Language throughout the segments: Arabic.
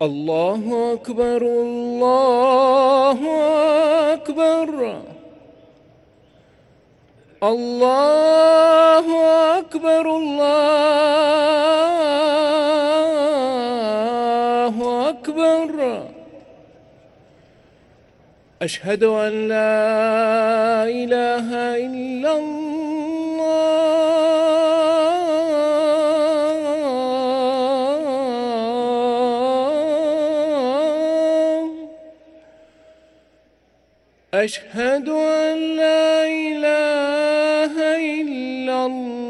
الله أكبر الله أكبر الله أكبر الله أكبر. أشهد أن لا إله إلا الله. أشهد أن لا إله إلا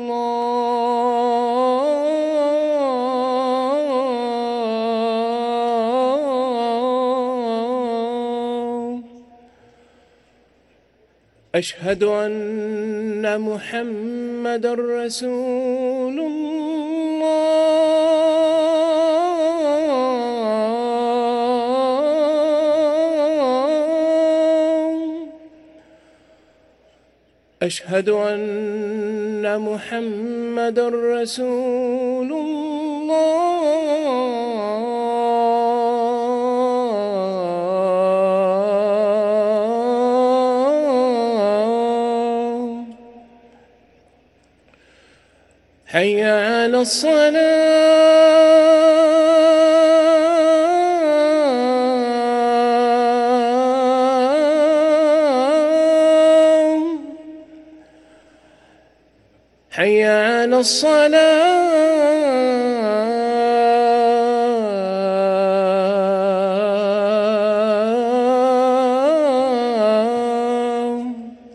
الله. أشهد أن محمدًا رسول الله. أشهد أن محمدًا رسول الله. حي على الصلاة. حي على الصلاة.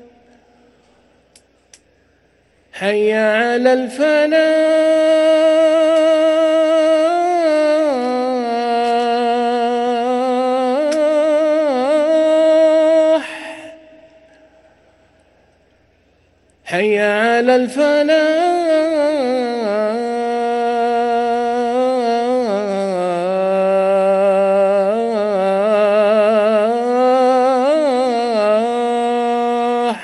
حي على الفلاح. حي على الفلاح.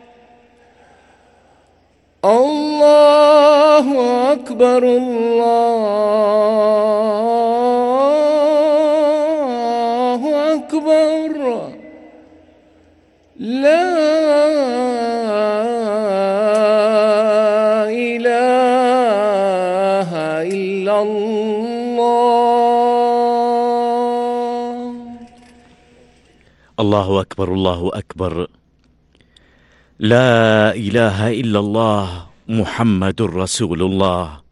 الله أكبر الله أكبر. لا إله إلا الله. الله أكبر الله أكبر. لا إله إلا الله محمد رسول الله.